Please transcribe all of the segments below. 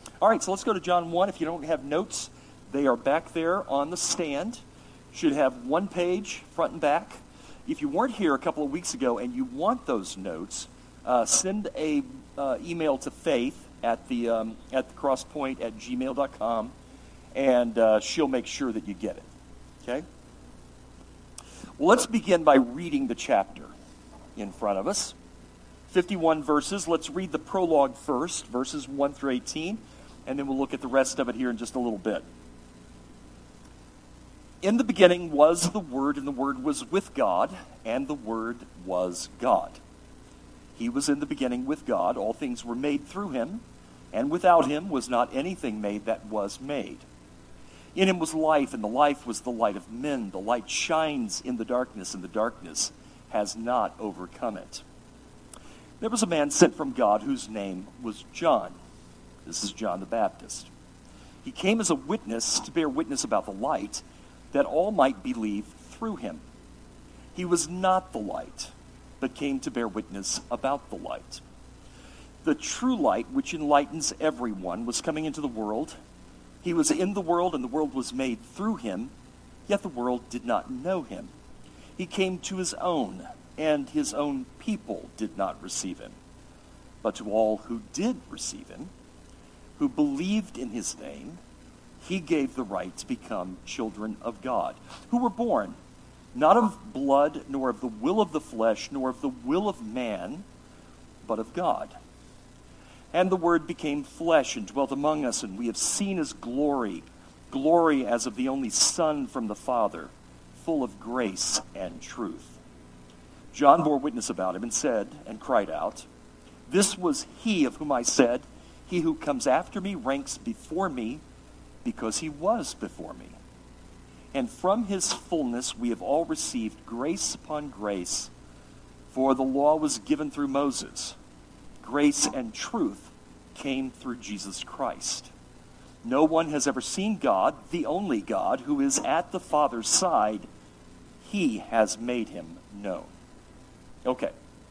All right, so let's go to John 1. If you don't have notes, they are back there on the stand. Should have one page, front and back. If you weren't here a couple of weeks ago and you want those notes, send a email to Faith at the crosspoint@gmail.com, and she'll make sure that you get it. Okay? Well, let's begin by reading the chapter in front of us. 51 verses. Let's read the prologue first, verses 1 through 18, and then we'll look at the rest of it here in just a little bit. In the beginning was the Word, and the Word was with God, and the Word was God. He was in the beginning with God. All things were made through him, and without him was not anything made that was made. In him was life, and the life was the light of men. The light shines in the darkness, and the darkness has not overcome it. There was a man sent from God whose name was John. This is John the Baptist. He came as a witness to bear witness about the light, that all might believe through him. He was not the light, but came to bear witness about the light. The true light, which enlightens everyone, was coming into the world. He was in the world, and the world was made through him, yet the world did not know him. He came to his own, and his own people did not receive him. But to all who did receive him, who believed in his name, he gave the right to become children of God, who were born not of blood, nor of the will of the flesh, nor of the will of man, but of God. And the Word became flesh and dwelt among us, and we have seen his glory, glory as of the only Son from the Father, full of grace and truth. John bore witness about him and said, and cried out, "This was he of whom I said, he who comes after me ranks before me, because he was before me." And from his fullness we have all received grace upon grace, for the law was given through Moses. Grace and truth came through Jesus Christ. No one has ever seen God, the only God, who is at the Father's side. He has made him known. Okay.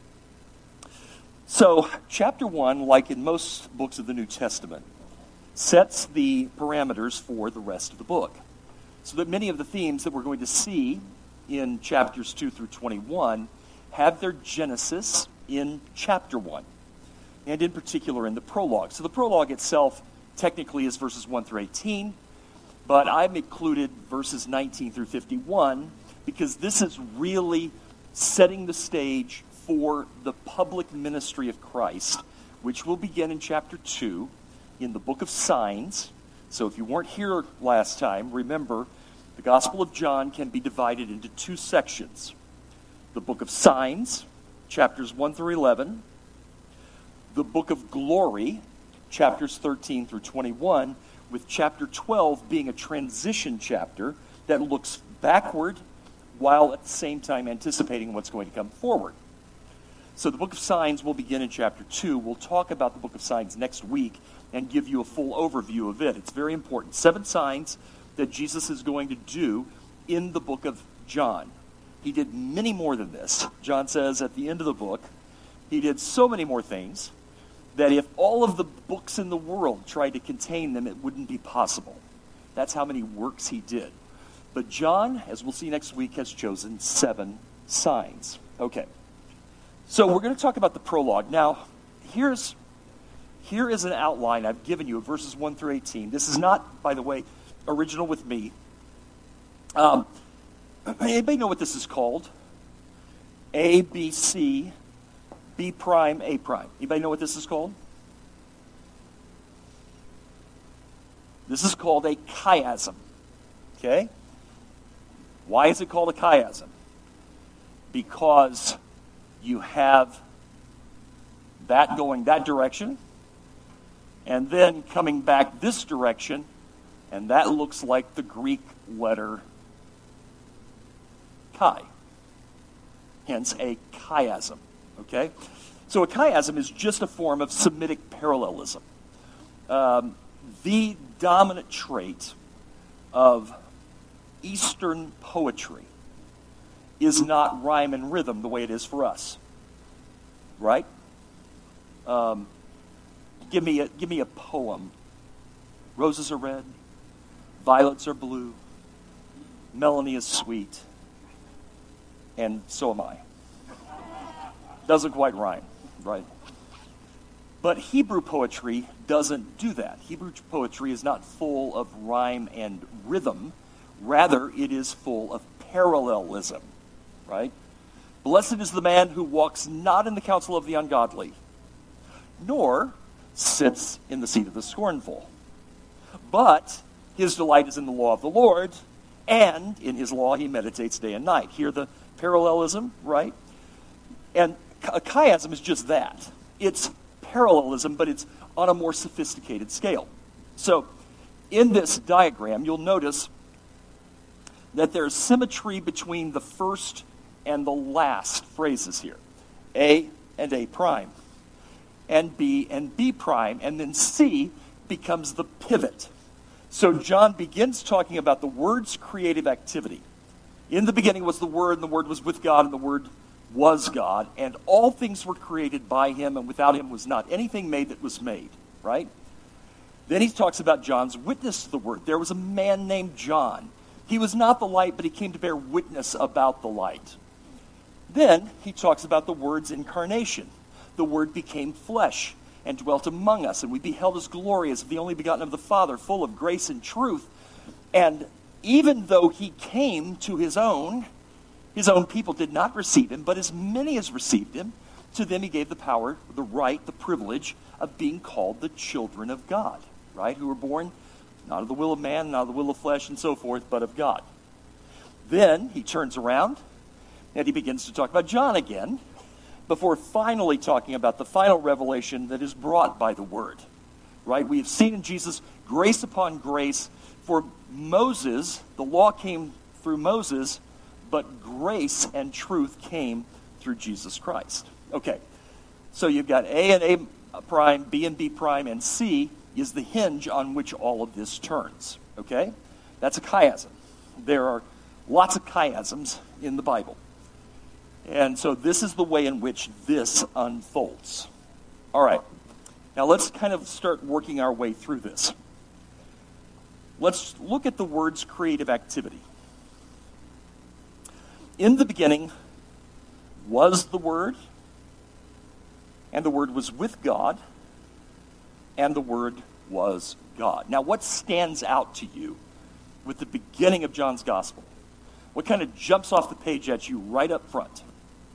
So, chapter 1, like in most books of the New Testament, sets the parameters for the rest of the book. So that many of the themes that we're going to see in chapters 2 through 21 have their genesis in chapter 1, and in particular in the prologue. So the prologue itself technically is verses 1 through 18, but I've included verses 19 through 51 because this is really setting the stage for the public ministry of Christ, which will begin in chapter 2 in the book of signs. So if you weren't here last time, remember, the Gospel of John can be divided into two sections. The book of signs, chapters 1 through 11. The book of glory, chapters 13 through 21, with chapter 12 being a transition chapter that looks backward while at the same time anticipating what's going to come forward. So the book of signs will begin in chapter 2. We'll talk about the book of signs next week and give you a full overview of it. It's very important. 7 signs that Jesus is going to do in the book of John. He did many more than this. John says at the end of the book, he did so many more things that if all of the books in the world tried to contain them, it wouldn't be possible. That's how many works he did. But John, as we'll see next week, has chosen 7 signs. Okay. So we're going to talk about the prologue. Now, here is an outline I've given you of verses 1 through 18. This is not, by the way, original with me. Anybody know what this is called? A, B, C, B prime, A prime. Anybody know what this is called? This is called a chiasm. Okay? Why is it called a chiasm? Because you have that going that direction, and then coming back this direction, and that looks like the Greek letter chi. Hence a chiasm. Okay? So a chiasm is just a form of Semitic parallelism. The dominant trait of Eastern poetry is not rhyme and rhythm the way it is for us. Right? Give me a poem Roses are red, violets are blue, Melanie is sweet, and so am I. Doesn't quite rhyme, right? But Hebrew poetry doesn't do that. Hebrew poetry is not full of rhyme and rhythm. Rather, it is full of parallelism, right? Blessed is the man who walks not in the counsel of the ungodly, nor sits in the seat of the scornful. But his delight is in the law of the Lord, and in his law he meditates day and night. Hear the parallelism, right? And a chiasm is just that. It's parallelism, but it's on a more sophisticated scale. So, in this diagram, you'll notice that there's symmetry between the first and the last phrases here. A and A prime, and B prime, and then C becomes the pivot. So John begins talking about the Word's creative activity. In the beginning was the Word, and the Word was with God, and the Word was God, and all things were created by him, and without him was not anything made that was made, right? Then he talks about John's witness to the Word. There was a man named John. He was not the light, but he came to bear witness about the light. Then he talks about the Word's incarnation. The Word became flesh and dwelt among us, and we beheld his glory as the only begotten of the Father, full of grace and truth. And even though he came to his own people did not receive him, but as many as received him, to them he gave the power, the right, the privilege of being called the children of God, right? Who were born not of the will of man, not of the will of flesh, and so forth, but of God. Then he turns around and he begins to talk about John again, before finally talking about the final revelation that is brought by the Word, right? We have seen in Jesus grace upon grace. For Moses, the law came through Moses, but grace and truth came through Jesus Christ. Okay, so you've got A and A prime, B and B prime, and C is the hinge on which all of this turns. Okay? That's a chiasm. There are lots of chiasms in the Bible. And so this is the way in which this unfolds. All right. Now let's kind of start working our way through this. Let's look at the Word's creative activity. In the beginning was the Word, and the Word was with God, and the Word was God. Now, what stands out to you with the beginning of John's Gospel? What kind of jumps off the page at you right up front?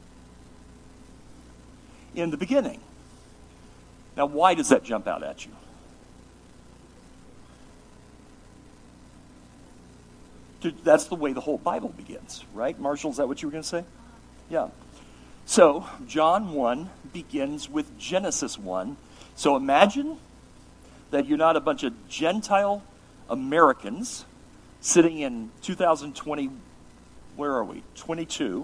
In the beginning. Now, why does that jump out at you? That's the way the whole Bible begins, right? Marshall, is that what you were going to say? Yeah. So, John 1 begins with Genesis 1. So imagine that you're not a bunch of Gentile Americans sitting in 2020, where are we? 22,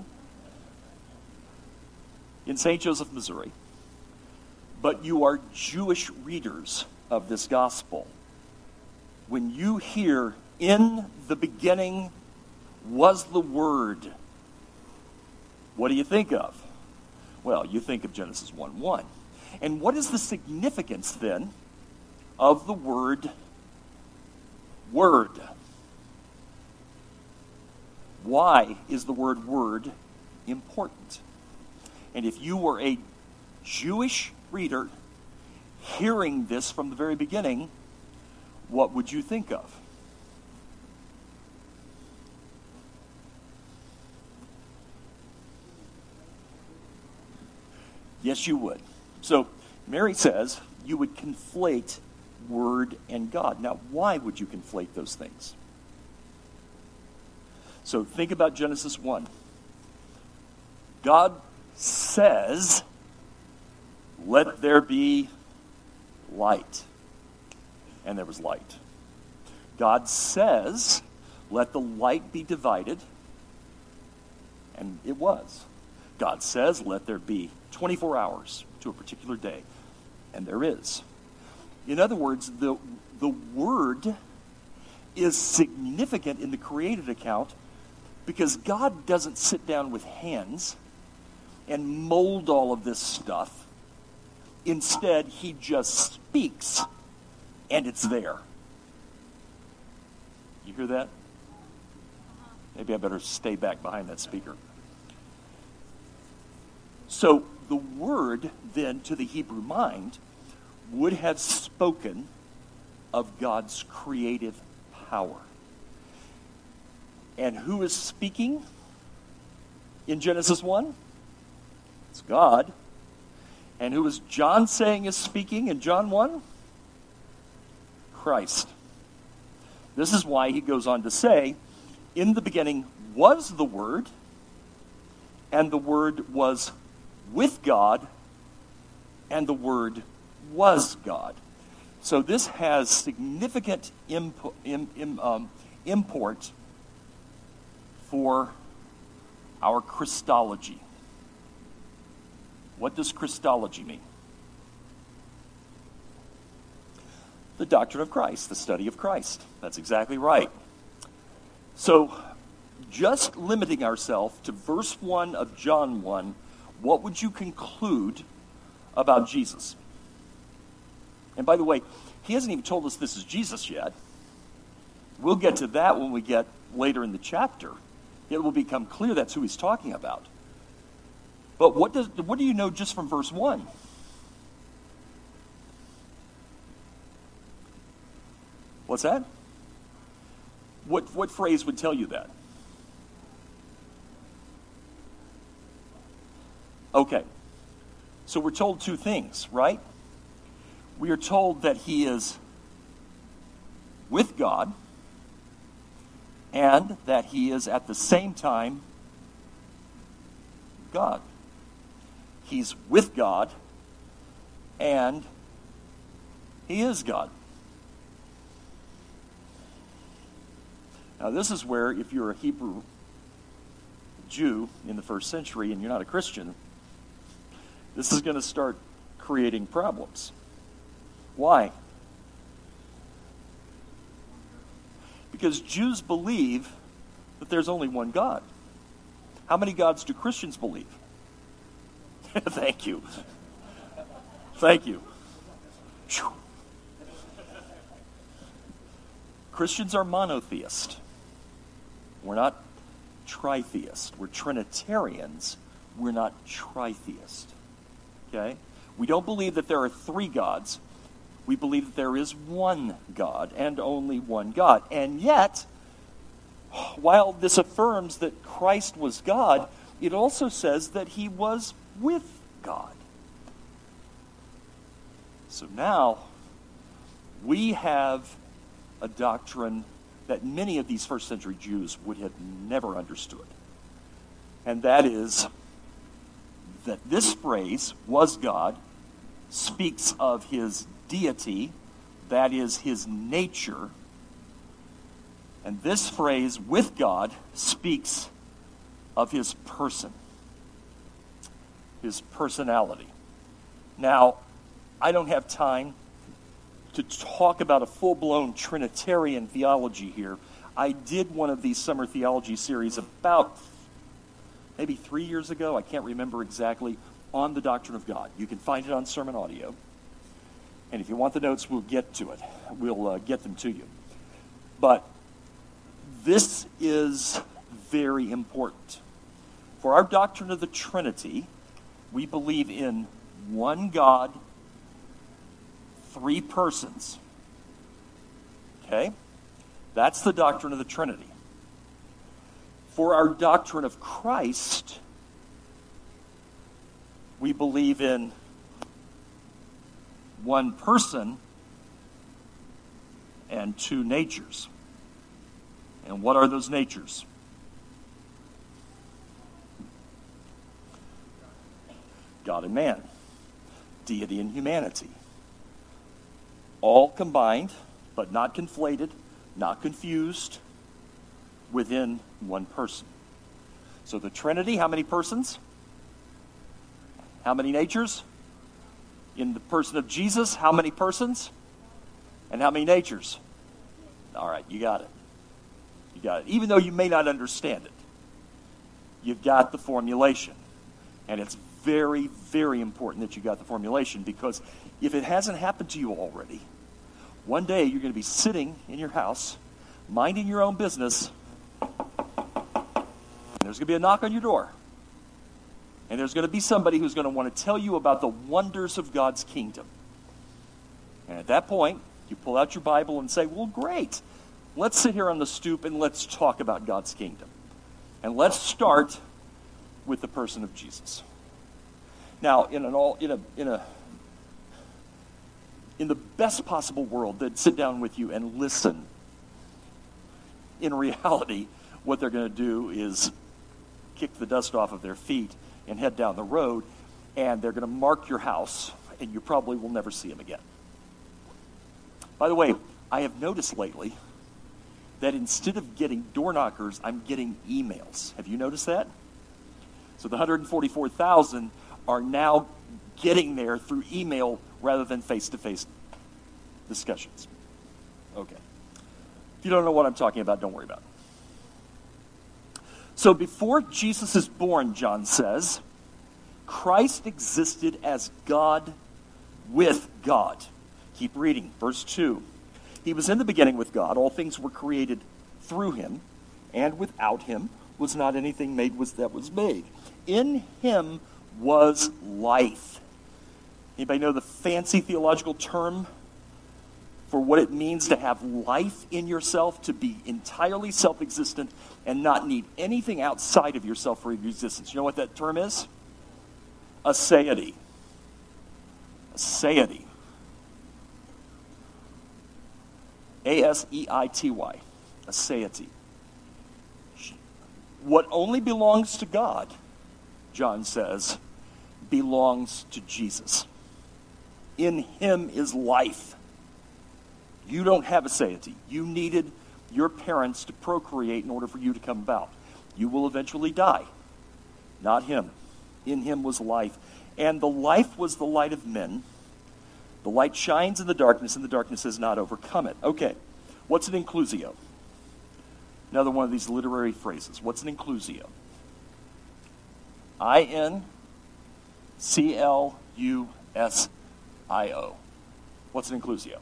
in St. Joseph, Missouri. But you are Jewish readers of this gospel. When you hear, in the beginning was the Word, what do you think of? Well, you think of Genesis 1:1. And what is the significance, then, of the word word? Why is the word word important? And if you were a Jewish reader hearing this from the very beginning, what would you think of? Yes, you would. So Mary says you would conflate Word and God. Now, why would you conflate those things? So think about Genesis 1. God says, "Let there be light." And there was light. God says, "Let the light be divided." And it was. God says, "Let there be 24 hours to a particular day." And there is. In other words, the Word is significant in the created account because God doesn't sit down with hands and mold all of this stuff. Instead, he just speaks, and it's there. You hear that? Maybe I better stay back behind that speaker. So the word then to the Hebrew mind would have spoken of God's creative power. And who is speaking in Genesis 1? It's God. And who is John saying is speaking in John 1? Christ. This is why he goes on to say, in the beginning was the Word, and the Word was with God, and the Word was God. So this has significant import for our Christology. What does Christology mean? The doctrine of Christ, the study of Christ. That's exactly right. So, just limiting ourselves to verse 1 of John 1, what would you conclude about Jesus? And by the way, he hasn't even told us this is Jesus yet. We'll get to that when we get later in the chapter. It will become clear that's who he's talking about. But what do you know just from verse 1? What's that? What phrase would tell you that? Okay. So we're told two things, right? We are told that he is with God and that he is at the same time God. He's with God and he is God. Now this is where, if you're a Hebrew Jew in the first century and you're not a Christian, this is going to start creating problems. Why? Because Jews believe that there's only one God. How many gods do Christians believe? Thank you. Thank you. Whew. Christians are monotheist. We're not tritheist. We're Trinitarians. We're not tritheist. Okay? We don't believe that there are three gods. We believe that there is one God and only one God. And yet, while this affirms that Christ was God, it also says that he was with God. So now, we have a doctrine that many of these first century Jews would have never understood. And that is that this phrase, was God, speaks of his deity, that is his nature. And this phrase, with God, speaks of his person, his personality. Now, I don't have time to talk about a full-blown Trinitarian theology here. I did one of these summer theology series about maybe 3 years ago, I can't remember exactly, on the doctrine of God. You can find it on Sermon Audio. And if you want the notes, we'll get to it. We'll get them to you. But this is very important. For our doctrine of the Trinity, we believe in one God, three persons. Okay? That's the doctrine of the Trinity. For our doctrine of Christ, we believe in one person and two natures. And what are those natures? God and man. Deity and humanity. All combined, but not conflated, not confused, within one person. So the Trinity, how many persons? How many natures? In the person of Jesus, how many persons? And how many natures? All right, you got it. You got it. Even though you may not understand it, you've got the formulation. And it's very, very important that you got the formulation, because if it hasn't happened to you already, one day you're going to be sitting in your house minding your own business. There's going to be a knock on your door. And there's going to be somebody who's going to want to tell you about the wonders of God's kingdom. And at that point, you pull out your Bible and say, well, great. Let's sit here on the stoop and let's talk about God's kingdom. And let's start with the person of Jesus. Now, in the best possible world, they'd sit down with you and listen. In reality, what they're going to do is kick the dust off of their feet and head down the road, and they're going to mark your house, and you probably will never see them again. By the way, I have noticed lately that instead of getting door knockers, I'm getting emails. Have you noticed that? So the 144,000 are now getting there through email rather than face-to-face discussions. Okay. If you don't know what I'm talking about, don't worry about it. So before Jesus is born, John says, Christ existed as God with God. Keep reading. Verse 2. He was in the beginning with God. All things were created through him, and without him was not anything made that was made. In him was life. Anybody know the fancy theological term for what it means to have life in yourself, to be entirely self-existent and not need anything outside of yourself for your existence? You know what that term is? Aseity. Aseity. A-S-E-I-T-Y. Aseity. What only belongs to God, John says, belongs to Jesus. In him is life. You don't have aseity. You needed your parents to procreate in order for you to come about. You will eventually die. Not him. In him was life. And the life was the light of men. The light shines in the darkness, and the darkness has not overcome it. Okay, what's an inclusio? Another one of these literary phrases. What's an inclusio? I-N-C-L-U-S-I-O. What's an inclusio?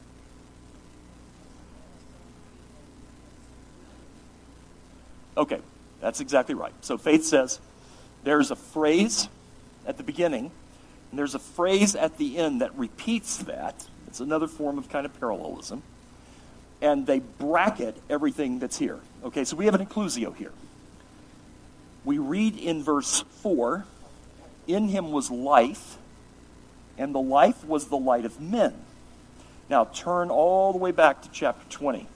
Okay, that's exactly right. So Faith says there's a phrase at the beginning, and there's a phrase at the end that repeats that. It's another form of kind of parallelism. And they bracket everything that's here. Okay, so we have an inclusio here. We read in verse 4, in him was life, and the life was the light of men. Now turn all the way back to chapter 20.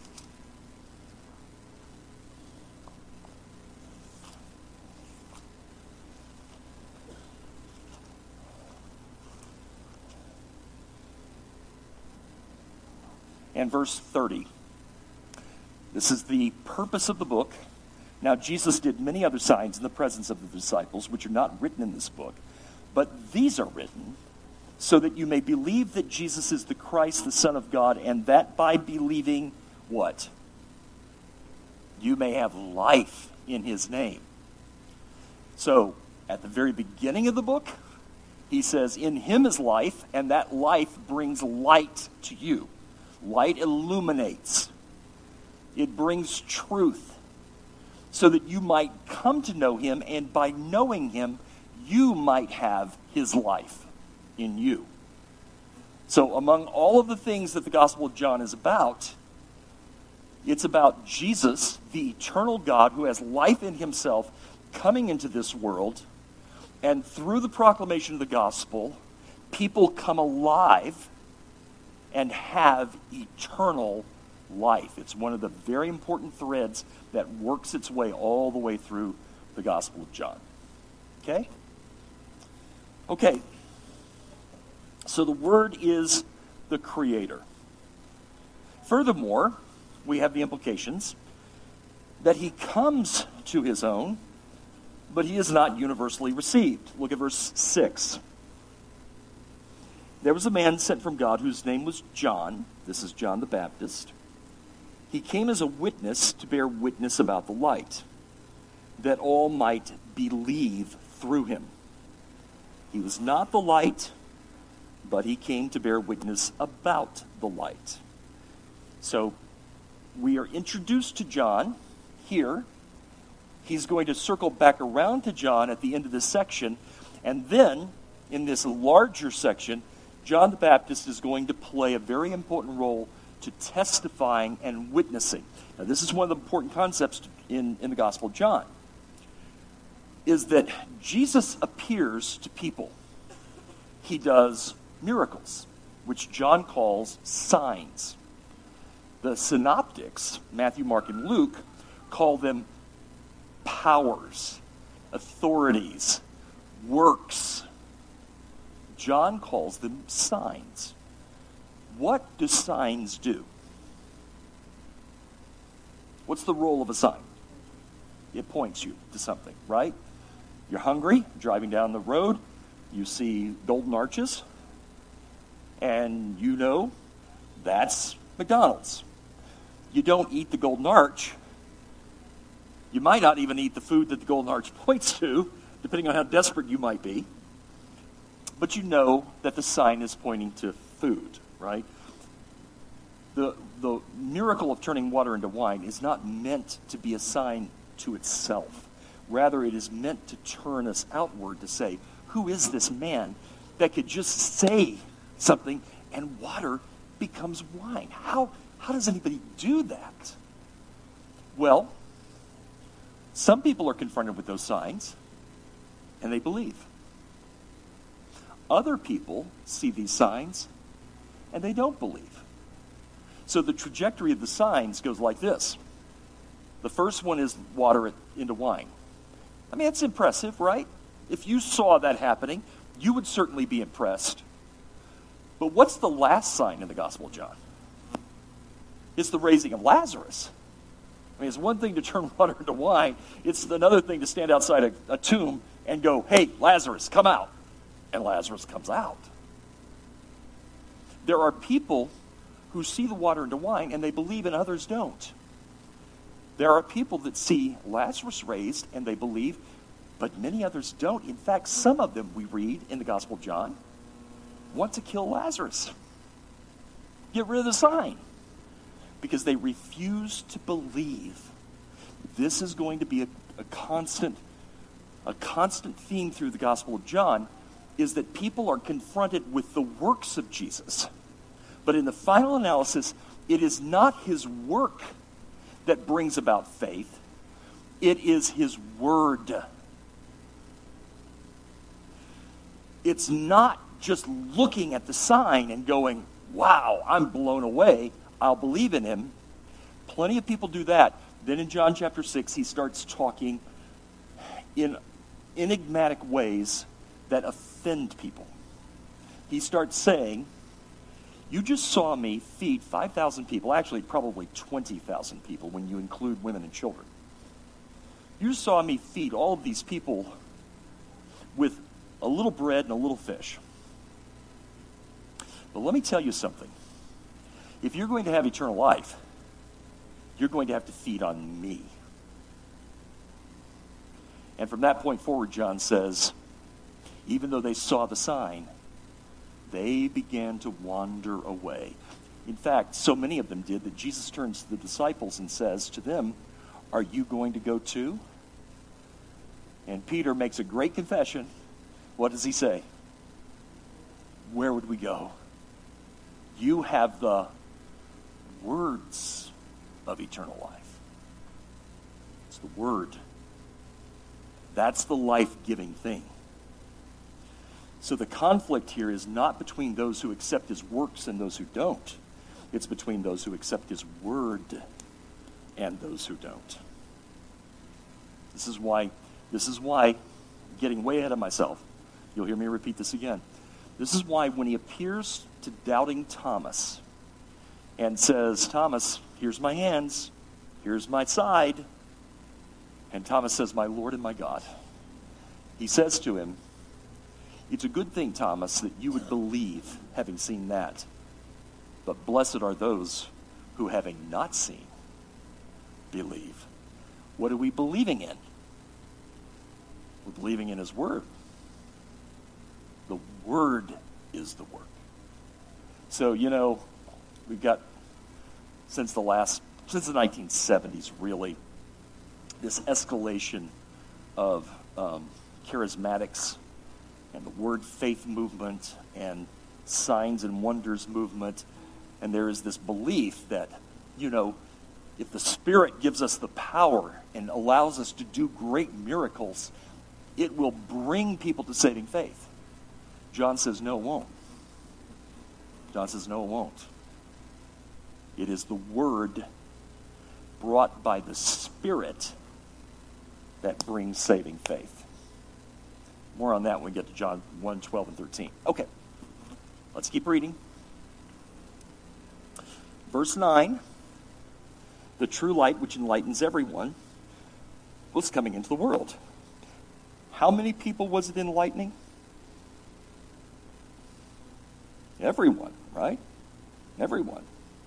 And verse 30. This is the purpose of the book. Now Jesus did many other signs in the presence of the disciples, which are not written in this book, but these are written so that you may believe that Jesus is the Christ, the Son of God, and that by believing what? You may have life in his name. So, at the very beginning of the book, he says, in him is life, and that life brings light to you. Light illuminates. It brings truth so that you might come to know him, and by knowing him, you might have his life in you. So among all of the things that the Gospel of John is about, it's about Jesus, the eternal God who has life in himself, coming into this world, and through the proclamation of the gospel, people come alive and have eternal life. It's one of the very important threads that works its way all the way through the Gospel of John. Okay? Okay. So the Word is the Creator. Furthermore, we have the implications that he comes to his own, but he is not universally received. Look at verse 6. There was a man sent from God whose name was John. This is John the Baptist. He came as a witness to bear witness about the light, that all might believe through him. He was not the light, but he came to bear witness about the light. So we are introduced to John here. He's going to circle back around to John at the end of this section. And then, in this larger section, John the Baptist is going to play a very important role to testifying and witnessing. Now, this is one of the important concepts in the Gospel of John, is that Jesus appears to people. He does miracles, which John calls signs. The synoptics, Matthew, Mark, and Luke, call them powers, authorities, works. John calls them signs. What do signs do? What's the role of a sign? It points you to something, right? You're hungry, driving down the road, you see golden arches, and you know that's McDonald's. You don't eat the golden arch. You might not even eat the food that the golden arch points to, depending on how desperate you might be. But you know that the sign is pointing to food, right? The miracle of turning water into wine is not meant to be a sign to itself. Rather, it is meant to turn us outward to say, who is this man that could just say something and water becomes wine? How does anybody do that? Well, some people are confronted with those signs and they believe. Other people see these signs and they don't believe. So the trajectory of the signs goes like this. The first one is water it into wine. I mean, it's impressive, right? If you saw that happening, you would certainly be impressed. But what's the last sign in the Gospel of John? It's the raising of Lazarus. I mean, it's one thing to turn water into wine. It's another thing to stand outside a tomb and go, hey, Lazarus, come out. And Lazarus comes out. There are people who see the water into wine and they believe and others don't. There are people that see Lazarus raised and they believe, but many others don't. In fact, some of them we read in the Gospel of John want to kill Lazarus. Get rid of the sign. Because they refuse to believe. This is going to be a constant theme through the Gospel of John, is that people are confronted with the works of Jesus. But in the final analysis, it is not his work that brings about faith. It is his word. It's not just looking at the sign and going, wow, I'm blown away. I'll believe in him. Plenty of people do that. Then in John chapter 6, he starts talking in enigmatic ways that offend people. He starts saying, you just saw me feed 5,000 people, actually probably 20,000 people when you include women and children. You saw me feed all of these people with a little bread and a little fish. But let me tell you something. If you're going to have eternal life, you're going to have to feed on me. And from that point forward, John says, even though they saw the sign, they began to wander away. In fact, so many of them did that Jesus turns to the disciples and says to them, are you going to go too? And Peter makes a great confession. What does he say? Where would we go? You have the words of eternal life. It's the word. That's the life-giving thing. So the conflict here is not between those who accept his works and those who don't. It's between those who accept his word and those who don't. This is why, getting way ahead of myself, you'll hear me repeat this again. This is why when he appears to doubting Thomas and says, Thomas, here's my hands, here's my side, and Thomas says, my Lord and my God, he says to him, it's a good thing, Thomas, that you would believe having seen that. But blessed are those who, having not seen, believe. What are we believing in? We're believing in his word. The word is the work. So, we've got, since the last since the 1970s, really, this escalation of charismatics and the word faith movement and signs and wonders movement. And there is this belief that, if the Spirit gives us the power and allows us to do great miracles, it will bring people to saving faith. John says, no, it won't. John says, no, it won't. It is the word brought by the Spirit that brings saving faith. More on that when we get to John 1, 12, and 13. Okay, let's keep reading. Verse 9, the true light which enlightens everyone was coming into the world. How many people was it enlightening? Everyone, right? Everyone.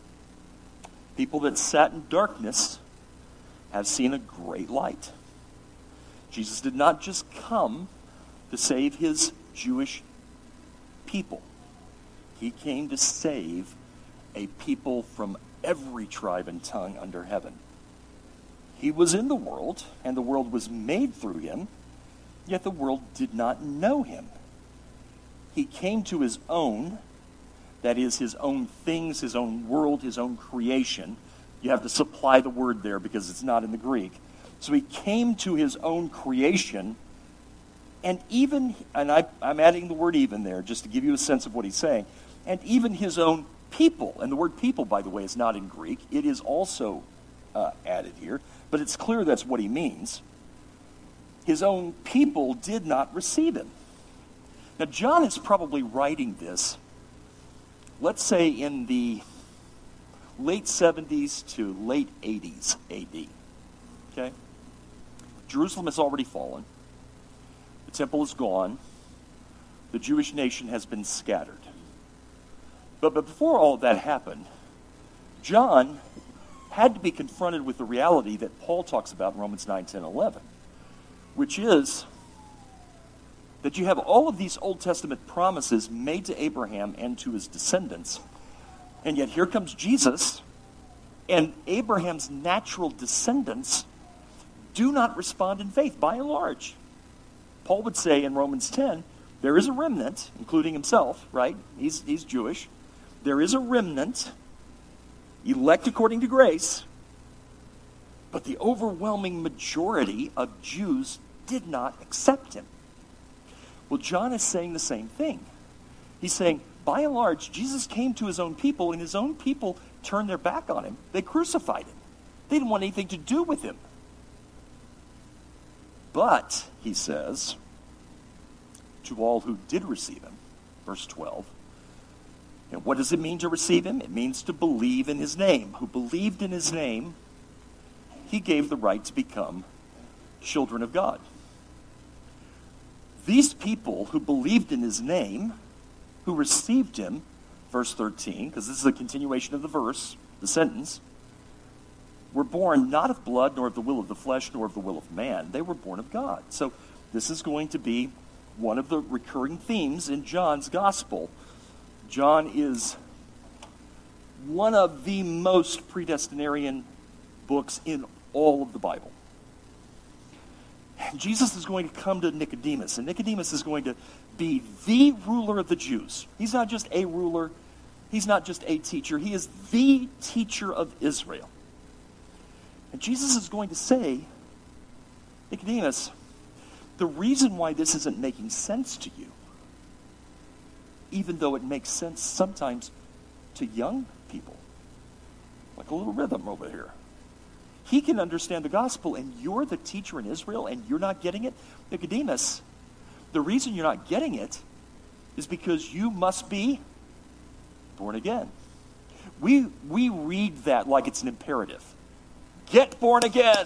People that sat in darkness have seen a great light. Jesus did not just come to save his Jewish people. He came to save a people from every tribe and tongue under heaven. He was in the world, and the world was made through him, yet the world did not know him. He came to his own, that is, his own things, his own world, his own creation. You have to supply the word there because it's not in the Greek. So he came to his own creation, and I'm adding the word even there just to give you a sense of what he's saying, and even his own people. And the word people, by the way, is not in Greek. It is also added here, but it's clear that's what he means. His own people did not receive him. Now, John is probably writing this, let's say, in the late 70s to late 80s AD. Okay? Jerusalem has already fallen. The temple is gone. The Jewish nation has been scattered. But before all of that happened, John had to be confronted with the reality that Paul talks about in Romans 9, 10, 11, which is that you have all of these Old Testament promises made to Abraham and to his descendants, and yet here comes Jesus, and Abraham's natural descendants do not respond in faith, by and large. Paul would say in Romans 10, there is a remnant, including himself, right? He's Jewish. There is a remnant, elect according to grace, but the overwhelming majority of Jews did not accept him. Well, John is saying the same thing. He's saying, by and large, Jesus came to his own people, and his own people turned their back on him. They crucified him. They didn't want anything to do with him. But, he says, to all who did receive him, verse 12, and what does it mean to receive him? It means to believe in his name. Who believed in his name, he gave the right to become children of God. These people who believed in his name, who received him, verse 13, because this is a continuation of the verse, the sentence, were born not of blood, nor of the will of the flesh, nor of the will of man. They were born of God. So this is going to be one of the recurring themes in John's gospel. John is one of the most predestinarian books in all of the Bible. Jesus is going to come to Nicodemus, and Nicodemus is going to be the ruler of the Jews. He's not just a ruler. He's not just a teacher. He is the teacher of Israel. And Jesus is going to say, Nicodemus, the reason why this isn't making sense to you, even though it makes sense sometimes to young people, like a little rhythm over here. He can understand the gospel, and you're the teacher in Israel, and you're not getting it? Nicodemus, the reason you're not getting it is because you must be born again. We read that like it's an imperative. Get born again.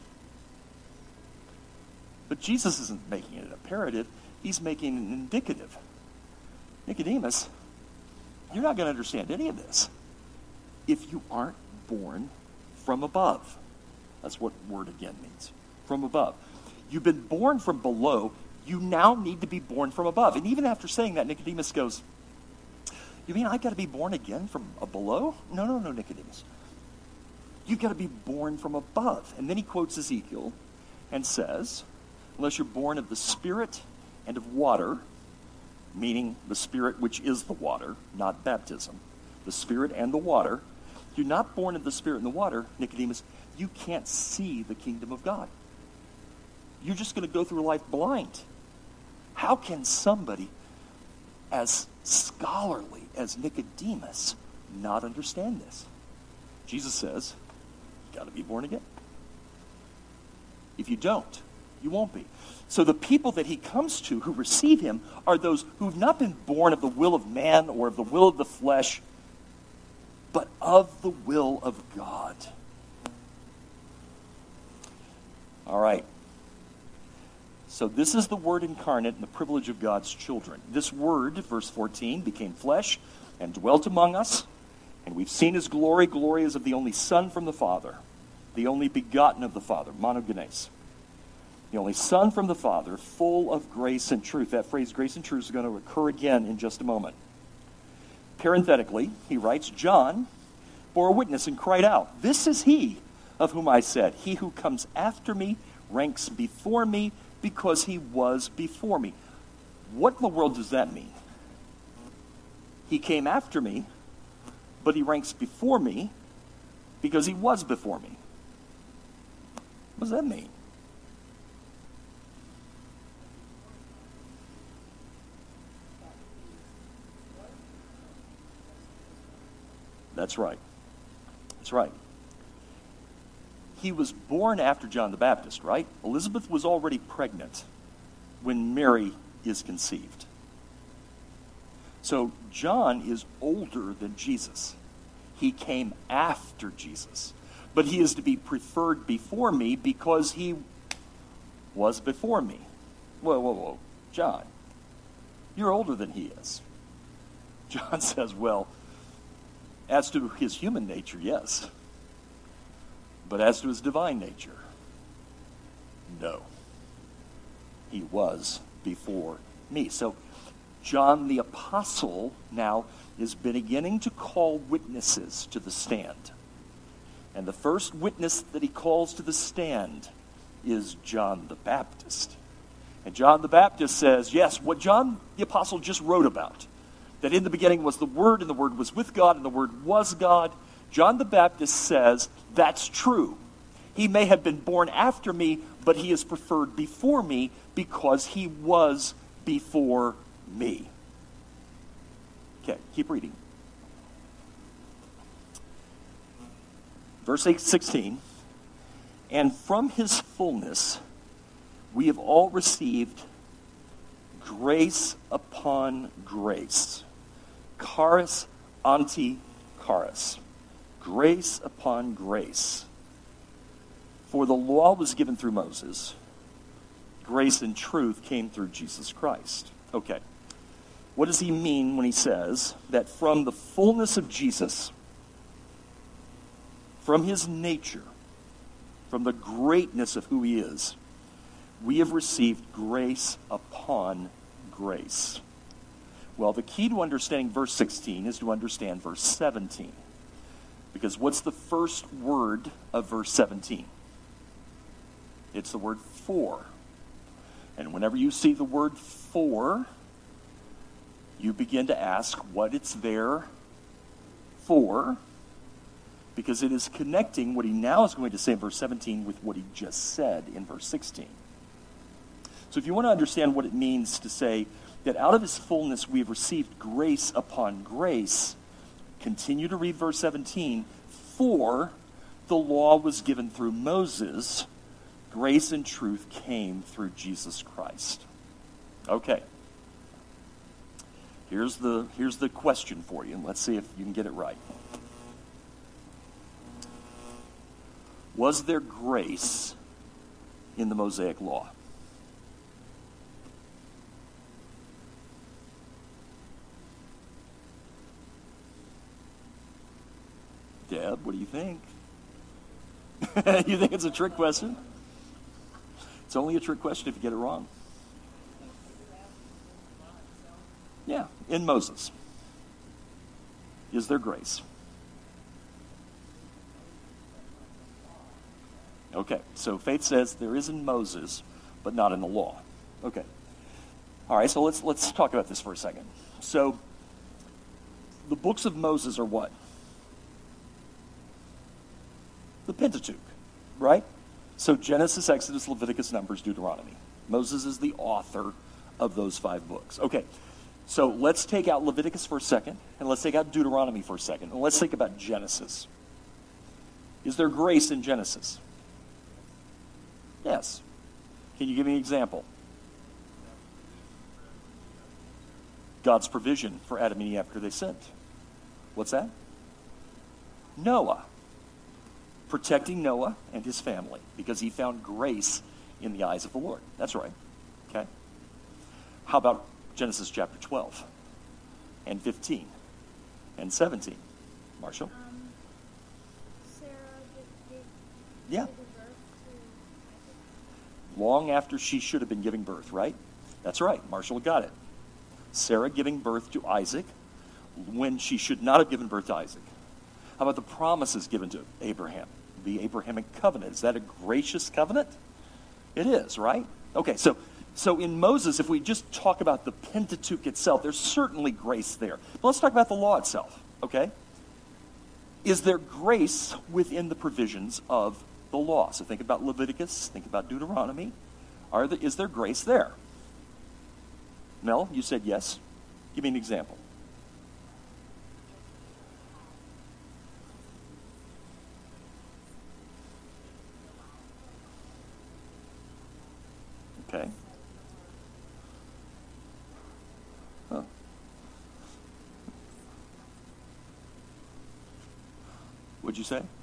But Jesus isn't making it an imperative. He's making it an indicative. Nicodemus, you're not going to understand any of this if you aren't born from above. That's what word again means. From above. You've been born from below. You now need to be born from above. And even after saying that, Nicodemus goes, you mean I got to be born again from below? No, Nicodemus. You've got to be born from above. And then he quotes Ezekiel and says, unless you're born of the Spirit and of water, meaning the Spirit which is the water, not baptism, the Spirit and the water, you're not born of the Spirit and the water, Nicodemus, you can't see the kingdom of God. You're just going to go through life blind. How can somebody as scholarly as Nicodemus not understand this? Jesus says, you got to be born again. If you don't, you won't be. So the people that he comes to who receive him are those who've not been born of the will of man or of the will of the flesh, but of the will of God. All right. So this is the Word incarnate and the privilege of God's children. This Word, verse 14, became flesh and dwelt among us, and we've seen his glory. Glory is of the only Son from the Father, the only begotten of the Father, monogenes. The only Son from the Father, full of grace and truth. That phrase, grace and truth, is going to occur again in just a moment. Parenthetically, he writes, John bore witness and cried out, this is he of whom I said, he who comes after me ranks before me because he was before me. What in the world does that mean? He came after me, but he ranks before me because he was before me. What does that mean? That's right. That's right. He was born after John the Baptist, right? Elizabeth was already pregnant when Mary is conceived. So John is older than Jesus. He came after Jesus. But he is to be preferred before me because he was before me. Whoa. John, you're older than he is. John says, well, as to his human nature, yes. But as to his divine nature, no. He was before me. So John the Apostle now is beginning to call witnesses to the stand. And the first witness that he calls to the stand is John the Baptist. And John the Baptist says, yes, what John the Apostle just wrote about, that in the beginning was the Word, and the Word was with God, and the Word was God. John the Baptist says, that's true. He may have been born after me, but he is preferred before me because he was before me. Okay, keep reading. Verse 16, and from his fullness we have all received grace upon grace. Charis anti charis. Grace upon grace. For the law was given through Moses. Grace and truth came through Jesus Christ. Okay. What does he mean when he says that from the fullness of Jesus, from his nature, from the greatness of who he is, we have received grace upon grace? Well, the key to understanding verse 16 is to understand verse 17. Because what's the first word of verse 17? It's the word for. And whenever you see the word for, you begin to ask what it's there for, because it is connecting what he now is going to say in verse 17 with what he just said in verse 16. So if you want to understand what it means to say that out of his fullness we have received grace upon grace, continue to read verse 17. For the law was given through Moses, grace and truth came through Jesus Christ. Okay. Here's the question for you, and let's see if you can get it right. Was there grace in the Mosaic law? Deb, what do you think? You think it's a trick question? It's only a trick question if you get it wrong. Yeah, in Moses. Is there grace? Okay, so faith says there is in Moses, but not in the law. Okay. All right, so let's talk about this for a second. So, the books of Moses are what? The Pentateuch, right? So Genesis, Exodus, Leviticus, Numbers, Deuteronomy. Moses is the author of those 5 books. Okay, so let's take out Leviticus for a second, and let's take out Deuteronomy for a second, and let's think about Genesis. Is there grace in Genesis? Yes. Can you give me an example? God's provision for Adam and Eve after they sinned. What's that? Noah. Protecting Noah and his family because he found grace in the eyes of the Lord. That's right. Okay. How about Genesis chapter 12 and 15 and 17? Marshall? Sarah did Yeah. give birth to Isaac. Long after she should have been giving birth, right? That's right. Marshall got it. Sarah giving birth to Isaac when she should not have given birth to Isaac. How about the promises given to Abraham? The Abrahamic covenant. Is that a gracious covenant? It is, right? Okay, so in Moses, if we just talk about the Pentateuch itself, there's certainly grace there. But let's talk about the law itself, okay? Is there grace within the provisions of the law? So think about Leviticus, think about Deuteronomy. Is there grace there? Mel, you said yes. Give me an example. Okay. Huh. What'd you say?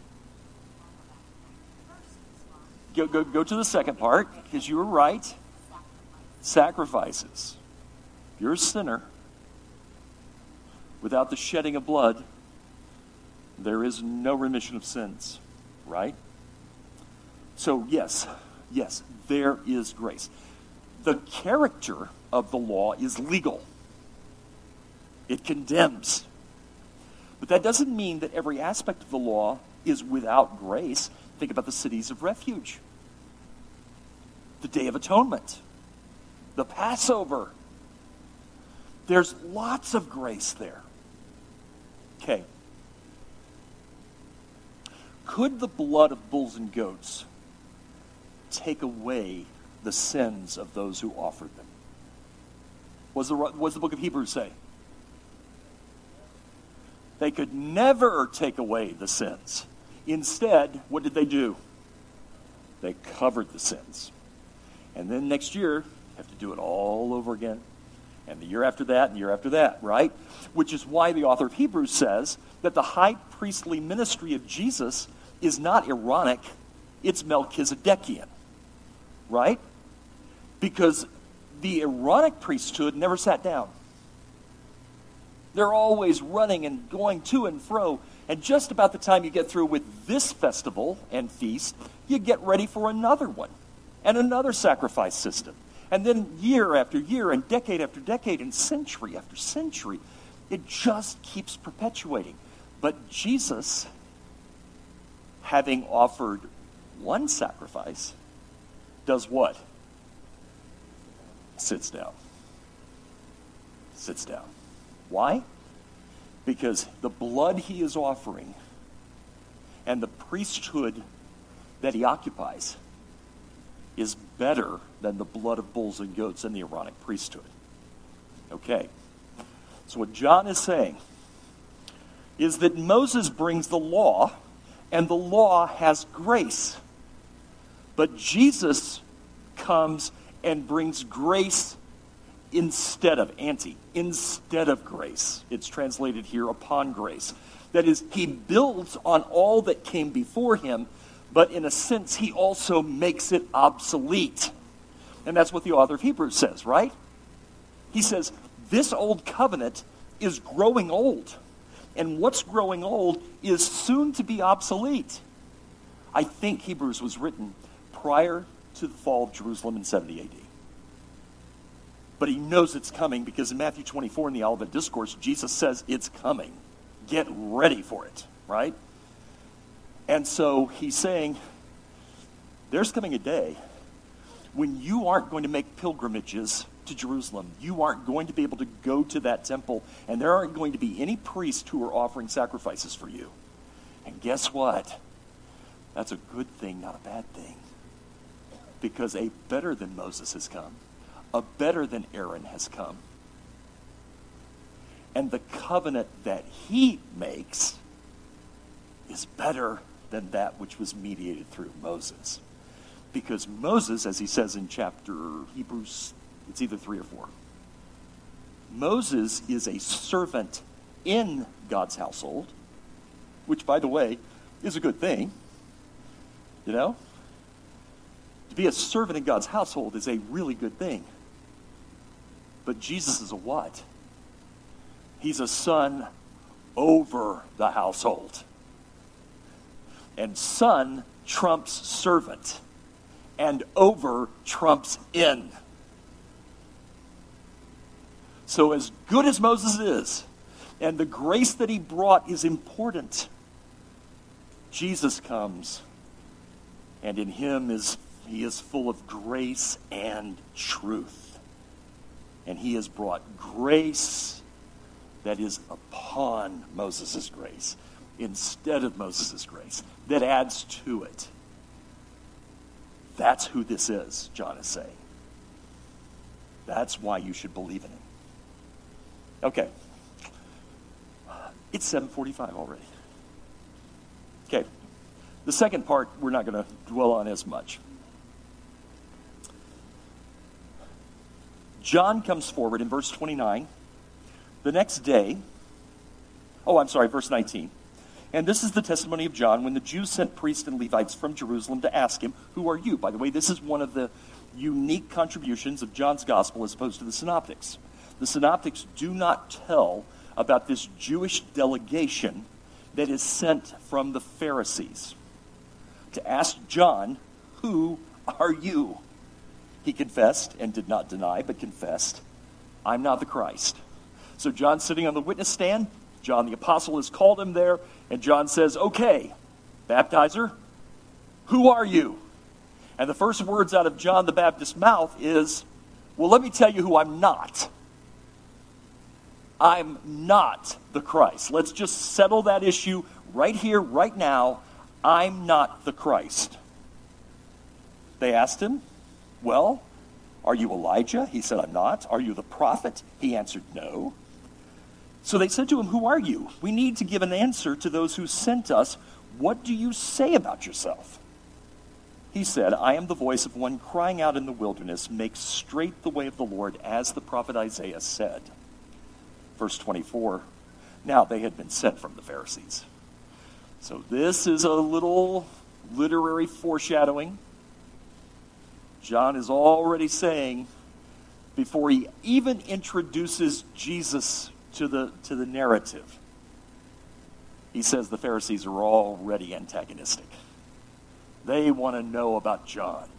Go to the second part, because you were right. Sacrifices. If you're a sinner, without the shedding of blood, there is no remission of sins, right? So yes, there is grace. The character of the law is legal. It condemns. But that doesn't mean that every aspect of the law is without grace. Think about the cities of refuge, the Day of Atonement, the Passover. There's lots of grace there. Okay. Could the blood of bulls and goats take away the sins of those who offered them? What does the book of Hebrews say? They could never take away the sins. Instead, what did they do? They covered the sins. And then next year, have to do it all over again. And the year after that, and the year after that, right? Which is why the author of Hebrews says that the high priestly ministry of Jesus is not Aaronic, it's Melchizedekian, right? Because the Aaronic priesthood never sat down. They're always running and going to and fro. And just about the time you get through with this festival and feast, you get ready for another one and another sacrifice system. And then year after year and decade after decade and century after century, it just keeps perpetuating. But Jesus, having offered one sacrifice, does what? Sits down. Sits down. Why? Because the blood he is offering and the priesthood that he occupies is better than the blood of bulls and goats in the Aaronic priesthood. Okay. So what John is saying is that Moses brings the law, and the law has grace. But Jesus comes and brings grace instead of grace. It's translated here upon grace. That is, he builds on all that came before him, but in a sense, he also makes it obsolete. And that's what the author of Hebrews says, right? He says, this old covenant is growing old. And what's growing old is soon to be obsolete. I think Hebrews was written prior to the fall of Jerusalem in 70 AD. But he knows it's coming because in Matthew 24 in the Olivet Discourse, Jesus says it's coming. Get ready for it, right? And so he's saying, There's coming a day when you aren't going to make pilgrimages to Jerusalem. You aren't going to be able to go to that temple, and there aren't going to be any priests who are offering sacrifices for you. And guess what? That's a good thing, not a bad thing. Because a better than Moses has come. A better than Aaron has come. And the covenant that he makes is better than that which was mediated through Moses. Because Moses, as he says in chapter Hebrews, it's either 3 or 4. Moses is a servant in God's household, which, by the way, is a good thing. You know? To be a servant in God's household is a really good thing. But Jesus is a what? He's a son over the household. And son trumps servant. And over trumps in. So as good as Moses is, and the grace that he brought is important, Jesus comes, and in him he is full of grace and truth. And he has brought grace that is upon Moses' grace, instead of Moses' grace, that adds to it. That's who this is, John is saying. That's why you should believe in him. Okay. It's 7:45 already. Okay. The second part we're not going to dwell on as much. John comes forward in verse 29. The next day, verse 19. And this is the testimony of John when the Jews sent priests and Levites from Jerusalem to ask him, "Who are you?" By the way, this is one of the unique contributions of John's gospel as opposed to the synoptics. The synoptics do not tell about this Jewish delegation that is sent from the Pharisees to ask John, "Who are you?" He confessed and did not deny, but confessed, "I'm not the Christ." So John's sitting on the witness stand. John the apostle has called him there, and John says, "Okay, baptizer, who are you?" And the first words out of John the Baptist's mouth is, "Well, let me tell you who I'm not. I'm not the Christ." Let's just settle that issue right here, right now. I'm not the Christ. They asked him, "Well, are you Elijah?" He said, "I'm not." "Are you the prophet?" He answered, "No." So they said to him, "Who are you? We need to give an answer to those who sent us. What do you say about yourself?" He said, "I am the voice of one crying out in the wilderness, 'Make straight the way of the Lord,' as the prophet Isaiah said." Verse 24, now they had been sent from the Pharisees. So this is a little literary foreshadowing. John is already saying, before he even introduces Jesus to the narrative, he says the Pharisees are already antagonistic. They want to know about John.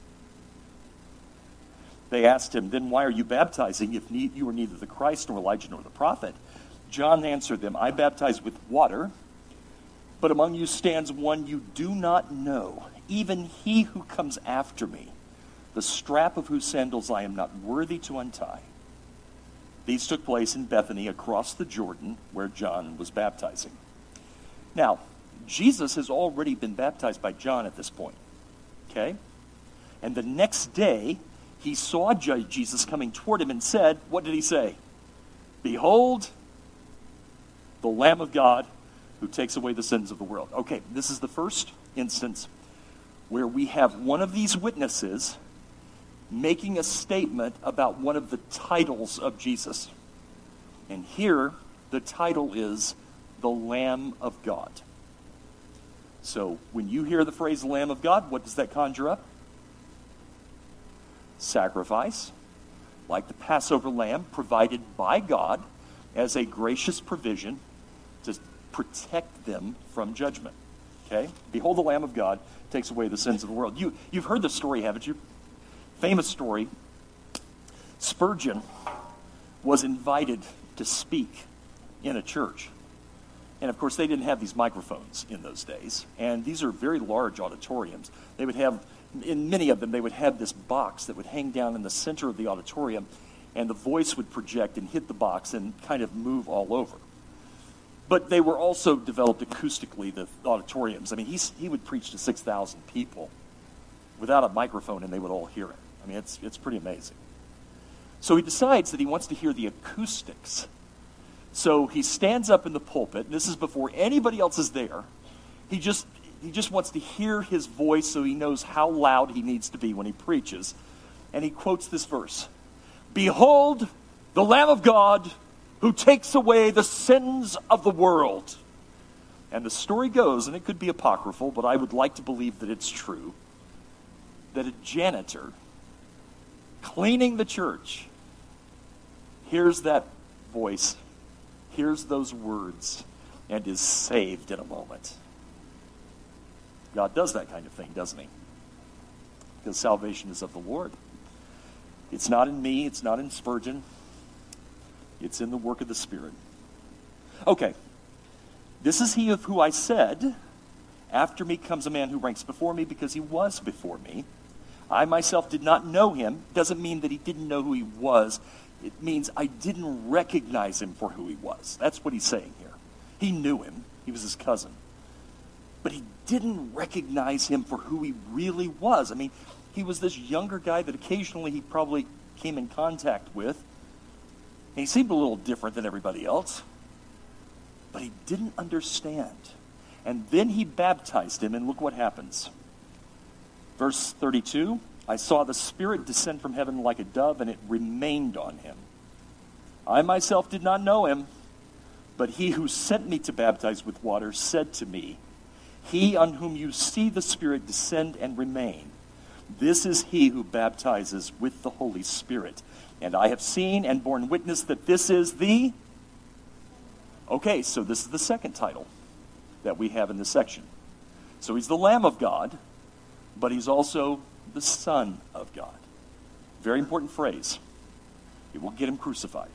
They asked him, "Then why are you baptizing if you are neither the Christ nor Elijah nor the prophet?" John answered them, "I baptize with water, but among you stands one you do not know, even he who comes after me, the strap of whose sandals I am not worthy to untie." These took place in Bethany across the Jordan where John was baptizing. Now, Jesus has already been baptized by John at this point. Okay? And the next day, he saw Jesus coming toward him and said, what did he say? "Behold, the Lamb of God who takes away the sins of the world." Okay, this is the first instance where we have one of these witnesses making a statement about one of the titles of Jesus. And here, the title is the Lamb of God. So, when you hear the phrase Lamb of God, what does that conjure up? Sacrifice, like the Passover lamb provided by God as a gracious provision to protect them from judgment. Okay? Behold, the Lamb of God takes away the sins of the world. You've heard this story, haven't you? Famous story. Spurgeon was invited to speak in a church. And of course, they didn't have these microphones in those days. And these are very large auditoriums. They would have in many of them, they would have this box that would hang down in the center of the auditorium, and the voice would project and hit the box and kind of move all over. But they were also developed acoustically, the auditoriums. I mean, he would preach to 6,000 people without a microphone, and they would all hear it. I mean, it's pretty amazing. So he decides that he wants to hear the acoustics. So he stands up in the pulpit, and this is before anybody else is there. He just wants to hear his voice so he knows how loud he needs to be when he preaches. And he quotes this verse, "Behold, the Lamb of God who takes away the sins of the world." And the story goes, and it could be apocryphal, but I would like to believe that it's true, that a janitor cleaning the church hears that voice, hears those words, and is saved in a moment. God does that kind of thing, doesn't he? Because salvation is of the Lord. It's not in me, it's not in Spurgeon. It's in the work of the Spirit. Okay. This is he of who I said, after me comes a man who ranks before me because he was before me. I myself did not know him. Doesn't mean that he didn't know who he was. It means I didn't recognize him for who he was. That's what he's saying here. He knew him. He was his cousin. But he didn't recognize him for who he really was. I mean, he was this younger guy that occasionally he probably came in contact with. And he seemed a little different than everybody else. But he didn't understand. And then he baptized him, and look what happens. Verse 32, I saw the Spirit descend from heaven like a dove, and it remained on him. I myself did not know him, but he who sent me to baptize with water said to me, He on whom you see the Spirit descend and remain, this is he who baptizes with the Holy Spirit. And I have seen and borne witness that this is the... Okay, so this is the second title that we have in this section. So he's the Lamb of God, but he's also the Son of God. Very important phrase. It will get him crucified.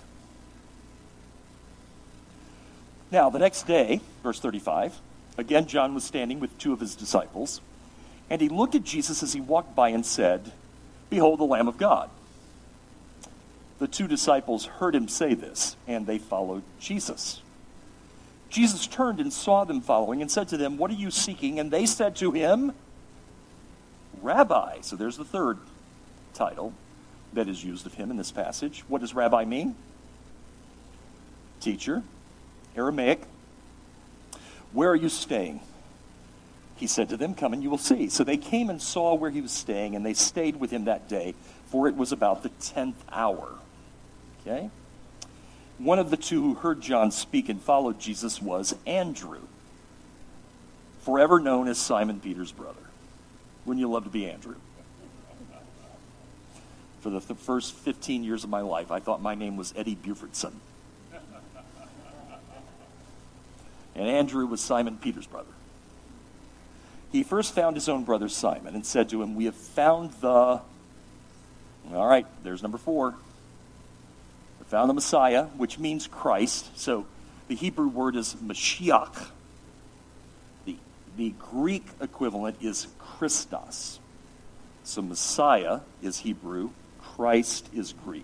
Now, the next day, verse 35, again John was standing with two of his disciples, and he looked at Jesus as he walked by and said, Behold the Lamb of God. The two disciples heard him say this, and they followed Jesus. Jesus turned and saw them following and said to them, What are you seeking? And they said to him, Rabbi. So there's the third title that is used of him in this passage. What does rabbi mean? Teacher. Aramaic. Where are you staying? He said to them, Come and you will see. So they came and saw where he was staying, and they stayed with him that day, for it was about the 10th hour. Okay? One of the two who heard John speak and followed Jesus was Andrew, forever known as Simon Peter's brother. Wouldn't you love to be Andrew? For the first 15 years of my life, I thought my name was Eddie Bufordson. And Andrew was Simon Peter's brother. He first found his own brother Simon and said to him, We have found the... All right, there's number 4. We found the Messiah, which means Christ. So the Hebrew word is Mashiach. The Greek equivalent is Christos. So Messiah is Hebrew, Christ is Greek.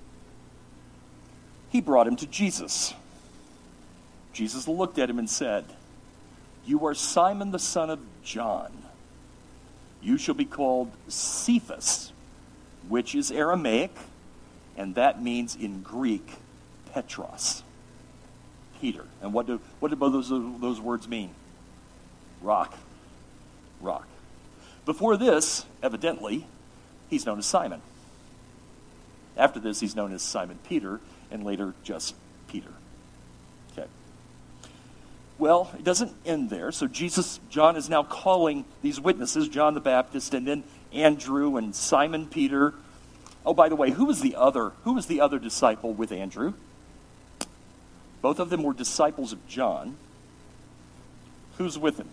He brought him to Jesus. Jesus looked at him and said, You are Simon the son of John. You shall be called Cephas, which is Aramaic, and that means in Greek, Petros, Peter. And what do both those words mean? Rock. Rock. Before this, evidently, he's known as Simon. After this, he's known as Simon Peter, and later just Peter. Okay. Well, it doesn't end there. So John is now calling these witnesses, John the Baptist, and then Andrew and Simon Peter. Oh, by the way, who was the other disciple with Andrew? Both of them were disciples of John. Who's with him?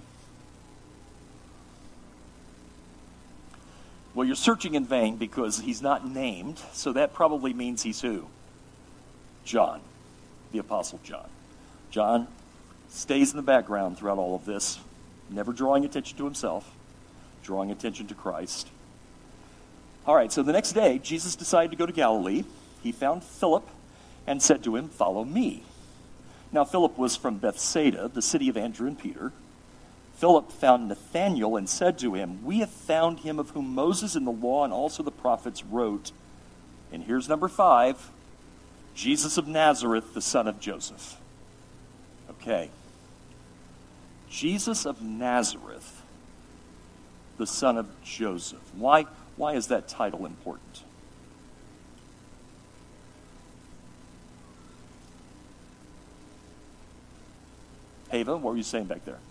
Well, you're searching in vain because he's not named, so that probably means he's who? John, the Apostle John. John stays in the background throughout all of this, never drawing attention to himself, drawing attention to Christ. All right, so the next day, Jesus decided to go to Galilee. He found Philip and said to him, "Follow me." Now, Philip was from Bethsaida, the city of Andrew and Peter. Philip found Nathanael and said to him, "We have found him of whom Moses in the law and also the prophets wrote." And here's number 5, Jesus of Nazareth, the son of Joseph. Okay. Jesus of Nazareth, the son of Joseph. Why is that title important? Ava, what were you saying back there?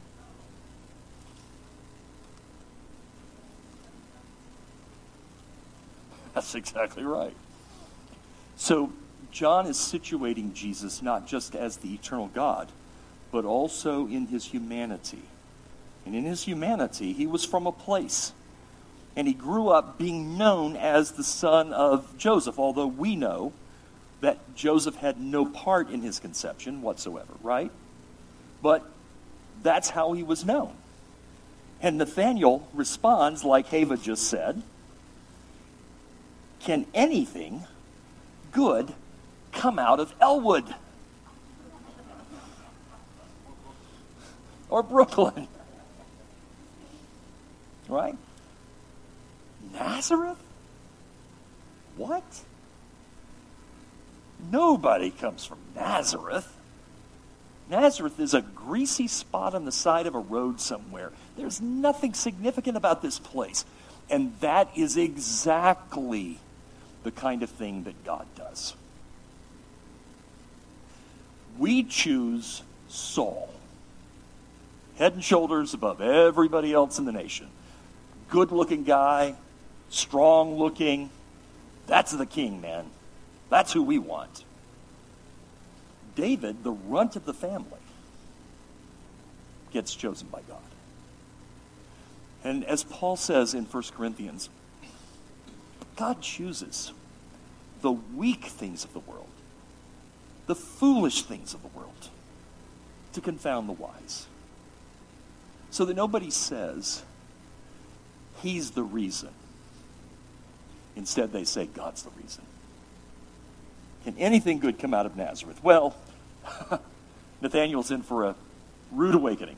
That's exactly right. So John is situating Jesus not just as the eternal God, but also in his humanity. And in his humanity, he was from a place. And he grew up being known as the son of Joseph, although we know that Joseph had no part in his conception whatsoever, right? But that's how he was known. And Nathanael responds, like Hava just said, "Can anything good come out of Elwood? Or Brooklyn?" Right? Nazareth? What? Nobody comes from Nazareth. Nazareth is a greasy spot on the side of a road somewhere. There's nothing significant about this place. And that is exactly the kind of thing that God does. We choose Saul, head and shoulders above everybody else in the nation. Good-looking guy, strong-looking. That's the king, man. That's who we want. David, the runt of the family, gets chosen by God. And as Paul says in 1 Corinthians, God chooses the weak things of the world, the foolish things of the world, to confound the wise. So that nobody says, he's the reason. Instead, they say, God's the reason. Can anything good come out of Nazareth? Well, Nathanael's in for a rude awakening.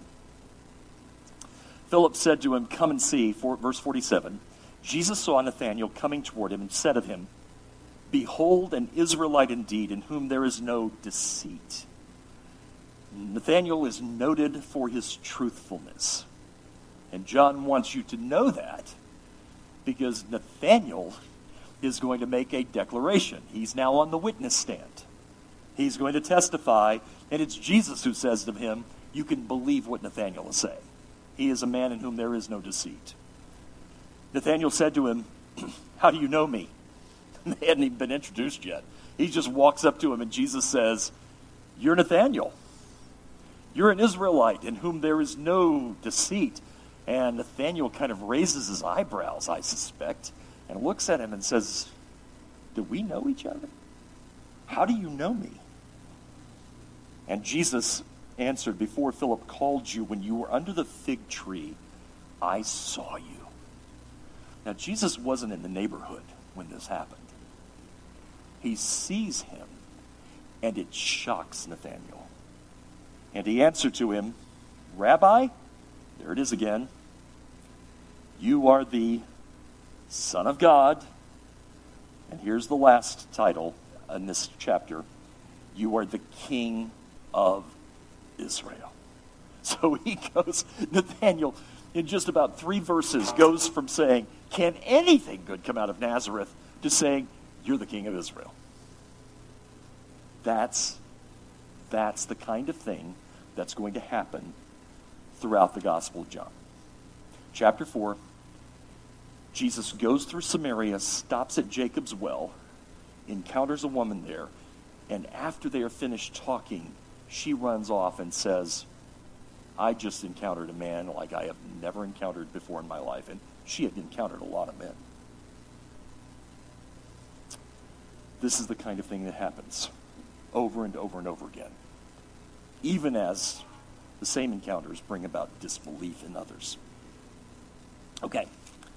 Philip said to him, "Come and see," verse 47. Jesus saw Nathanael coming toward him and said of him, "Behold, an Israelite indeed, in whom there is no deceit." Nathanael is noted for his truthfulness. And John wants you to know that because Nathanael is going to make a declaration. He's now on the witness stand. He's going to testify, and it's Jesus who says to him, "You can believe what Nathanael is saying. He is a man in whom there is no deceit." Nathanael said to him, "How do you know me?" They hadn't even been introduced yet. He just walks up to him, and Jesus says, "You're Nathanael. You're an Israelite in whom there is no deceit." And Nathanael kind of raises his eyebrows, I suspect, and looks at him and says, "Do we know each other? How do you know me?" And Jesus answered, "Before Philip called you, when you were under the fig tree, I saw you." Now, Jesus wasn't in the neighborhood when this happened. He sees him, and it shocks Nathanael. And he answered to him, "Rabbi," there it is again, "you are the Son of God." And here's the last title in this chapter, "You are the King of Israel." So he goes, Nathanael, in just about 3 verses, goes from saying, "Can anything good come out of Nazareth?" to saying, "You're the King of Israel." That's the kind of thing that's going to happen throughout the Gospel of John. Chapter 4, Jesus goes through Samaria, stops at Jacob's well, encounters a woman there, and after they are finished talking, she runs off and says, "I just encountered a man like I have never encountered before in my life." And she had encountered a lot of men. This is the kind of thing that happens over and over and over again, even as the same encounters bring about disbelief in others. Okay.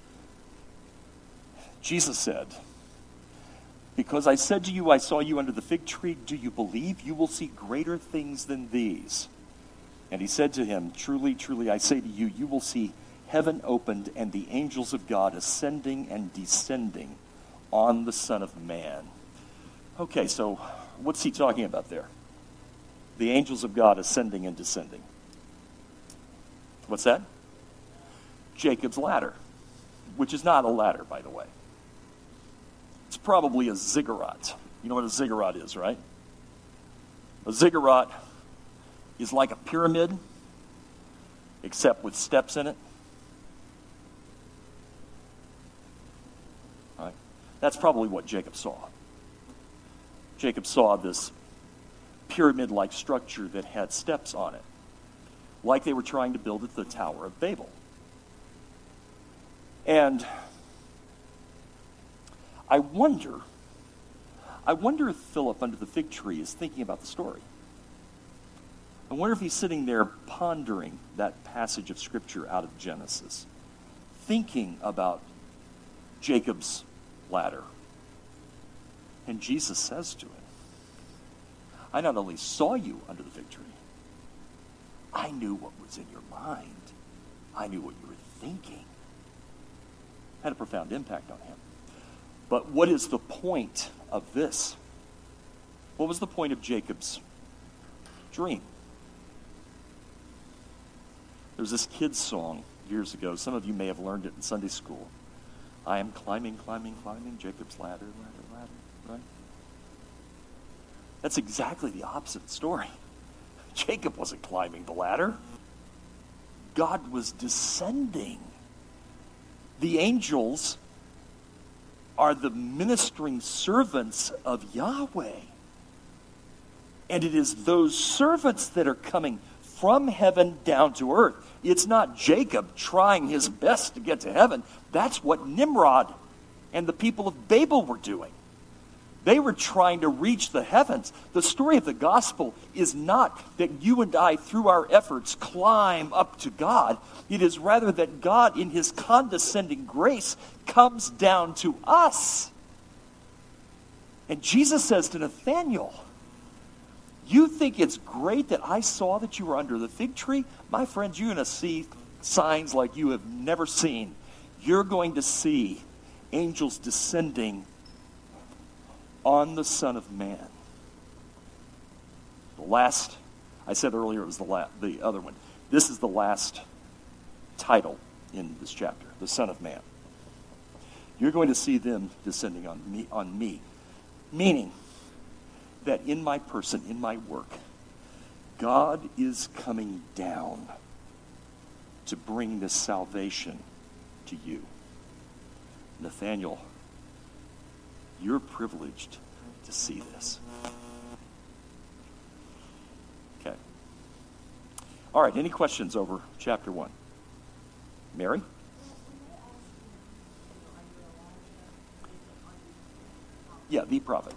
Jesus said, because I said to you, I saw you under the fig tree, do you believe? You will see greater things than these. And he said to him, truly, truly, I say to you, you will see heaven opened and the angels of God ascending and descending on the Son of Man. Okay, so what's he talking about there? The angels of God ascending and descending. What's that? Jacob's ladder, which is not a ladder, by the way. It's probably a ziggurat. You know what a ziggurat is, right? A ziggurat is like a pyramid, except with steps in it. Right? That's probably what Jacob saw. Jacob saw this pyramid-like structure that had steps on it, like they were trying to build at the Tower of Babel. And I wonder if Philip under the fig tree is thinking about the story. I wonder if he's sitting there pondering that passage of Scripture out of Genesis, thinking about Jacob's ladder. And Jesus says to him, I not only saw you under the fig tree, I knew what was in your mind. I knew what you were thinking. Had a profound impact on him. But what is the point of this? What was the point of Jacob's dream? There was this kid's song years ago. Some of you may have learned it in Sunday school. I am climbing, climbing, climbing Jacob's ladder, ladder, ladder, right? That's exactly the opposite story. Jacob wasn't climbing the ladder. God was descending. The angels are the ministering servants of Yahweh. And it is those servants that are coming from heaven down to earth. It's not Jacob trying his best to get to heaven. That's what Nimrod and the people of Babel were doing. They were trying to reach the heavens. The story of the gospel is not that you and I, through our efforts, climb up to God. It is rather that God, in his condescending grace, comes down to us. And Jesus says to Nathanael, you think it's great that I saw that you were under the fig tree? My friends, you're going to see signs like you have never seen. You're going to see angels descending on the Son of Man. The last, I said earlier it was the other one. This is the last title in this chapter, the Son of Man. You're going to see them descending on me. Meaning that in my person, in my work, God is coming down to bring this salvation to you. Nathanael, you're privileged to see this. Okay. All right, any questions over chapter 1? Mary? Yeah, the prophet.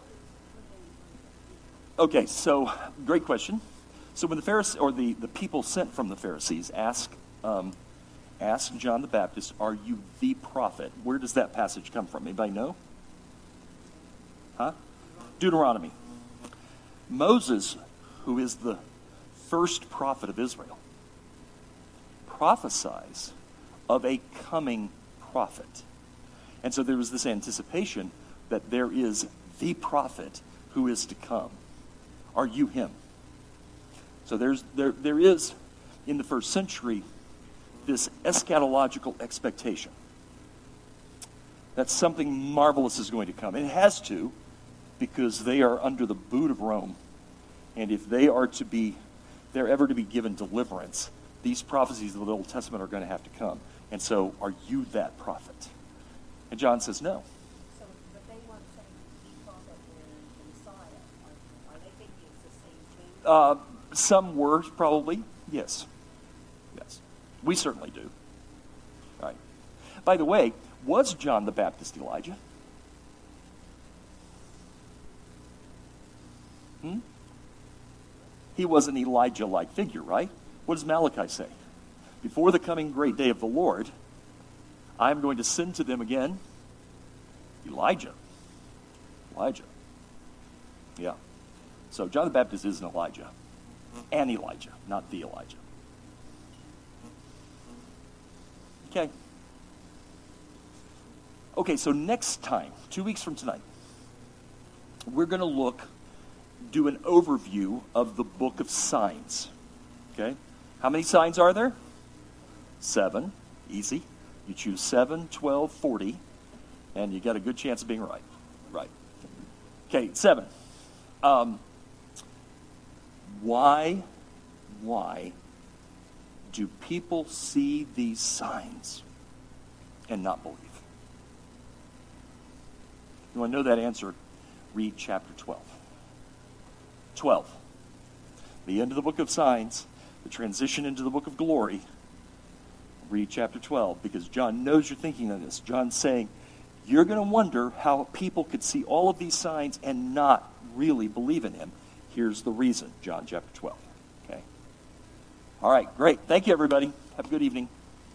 Okay, so great question. So when the Pharisees, or the people sent from the Pharisees ask John the Baptist, are you the prophet? Where does that passage come from? Anybody know? Huh? Deuteronomy. Moses, who is the first prophet of Israel, prophesies of a coming prophet. And so there was this anticipation that there is the prophet who is to come. Are you him? So there is, in the first century, this eschatological expectation that something marvelous is going to come. And it has to, because they are under the boot of Rome. And if they're ever to be given deliverance, these prophecies of the Old Testament are going to have to come. And so, are you that prophet? And John says, no. So, but they weren't saying the prophet and the Messiah. Are they thinking it's the same thing? Some were, probably. Yes. Yes. We certainly do. All right. By the way, was John the Baptist Elijah? He was an Elijah-like figure, right? What does Malachi say? Before the coming great day of the Lord, I'm going to send to them again Elijah. Elijah. Yeah. So John the Baptist isn't Elijah. An Elijah, not the Elijah. Okay. Okay, so next time, 2 weeks from tonight, we're going to do an overview of the book of signs. Okay? How many signs are there? 7. Easy. You choose 7, 12, 40, and you got a good chance of being right. Right. Okay, 7. Why do people see these signs and not believe? You want to know that answer? Read chapter 12. 12. The end of the book of signs, the transition into the book of glory. Read chapter 12, because John knows you're thinking of this. John's saying, you're going to wonder how people could see all of these signs and not really believe in him. Here's the reason, John chapter 12. Okay? All right, great. Thank you, everybody. Have a good evening.